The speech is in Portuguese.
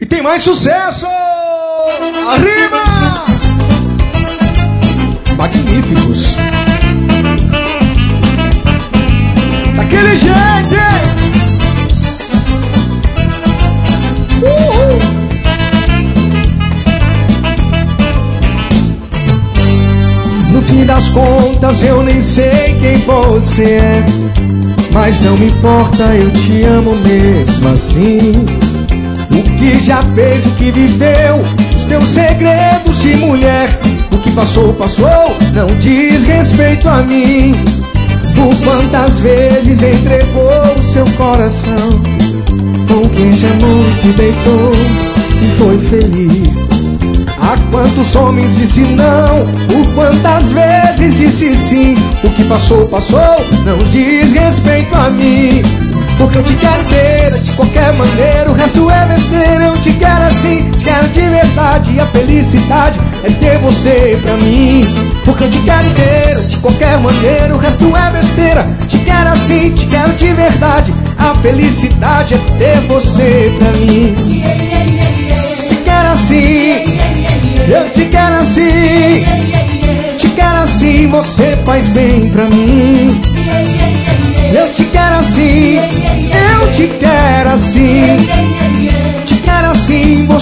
E tem mais sucesso! Arriba! Magníficos! Daquele jeito, hein? No fim das contas eu nem sei quem você é, mas não me importa, eu te amo mesmo assim. O que já fez, o que viveu, os teus segredos de mulher, o que passou, passou, não diz respeito a mim. Por quantas vezes entregou o seu coração com quem te amou e se deitou e foi feliz. A quantos homens disse não, por quantas vezes disse sim. O que passou, passou, não diz respeito a mim. Porque eu te quero inteira, de qualquer maneira, o resto é besteira. Eu te quero assim, te quero de verdade, e a felicidade é ter você pra mim. Porque eu te quero inteira, de qualquer maneira, o resto é besteira. Te quero assim, te quero de verdade, a felicidade é ter você pra mim. Te quero assim, eu te quero assim, te quero assim, você faz bem pra mim. Eu te quero assim, eu te quero assim, te quero assim,